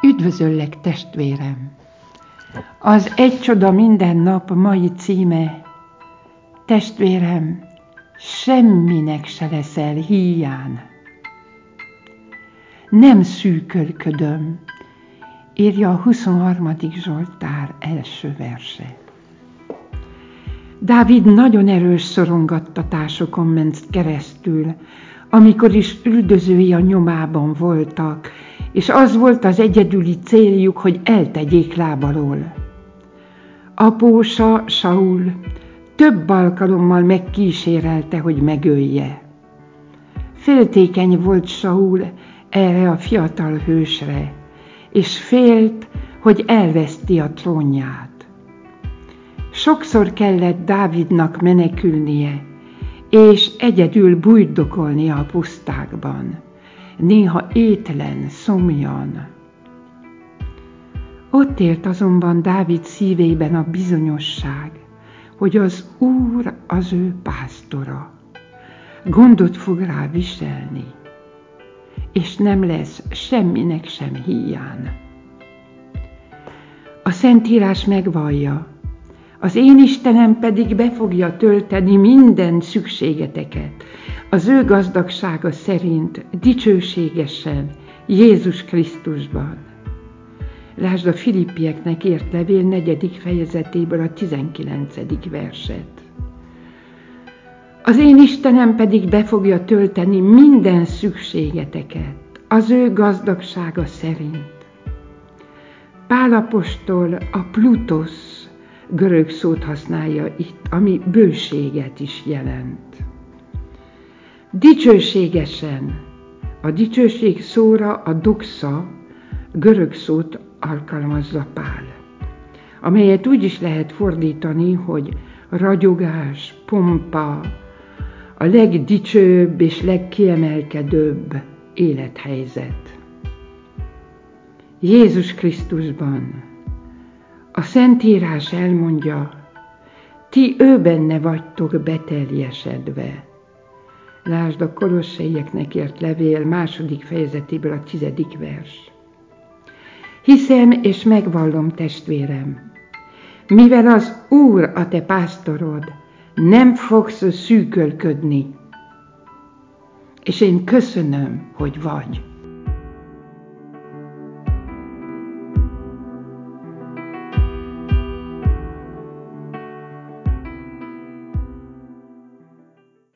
Üdvözöllek, testvérem! Az Egy csoda minden nap mai címe: testvérem, semminek se leszel híján. Nem szűkölködöm, írja a 23. Zsoltár első verse. Dávid nagyon erős szorongattatásokon ment keresztül, amikor is üldözői a nyomában voltak, és az volt az egyedüli céljuk, hogy eltegyék lábalól. Apósa Saul több alkalommal megkísérelte, hogy megölje. Féltékeny volt Saul erre a fiatal hősre, és félt, hogy elveszti a trónját. Sokszor kellett Dávidnak menekülnie, és egyedül bujdokolnia a pusztákban, néha étlen, szomjan. Ott élt azonban Dávid szívében a bizonyosság, hogy az Úr az ő pásztora, gondot fog rá viselni, és nem lesz semminek sem híján. A Szentírás megvallja: az én Istenem pedig be fogja tölteni minden szükségeteket, az ő gazdagsága szerint dicsőségesen Jézus Krisztusban. Lásd a Filippieknek írt levél 4. fejezetéből a 19. verset. Az én Istenem pedig be fogja tölteni minden szükségeteket, az ő gazdagsága szerint. Pál apostol a plutosz görög szót használja itt, ami bőséget is jelent. Dicsőségesen, a dicsőség szóra a doxa görög szót alkalmazza Pál, amelyet úgy is lehet fordítani, hogy ragyogás, pompa, a legdicsőbb és legkiemelkedőbb élethelyzet. Jézus Krisztusban a Szentírás elmondja: ti őbenne vagytok beteljesedve. Lásd a Kolossaieknek írt levél 2. fejezetéből a 10. vers. Hiszem és megvallom, testvérem, mivel az Úr a te pásztorod, nem fogsz szűkölködni, és én köszönöm, hogy vagy.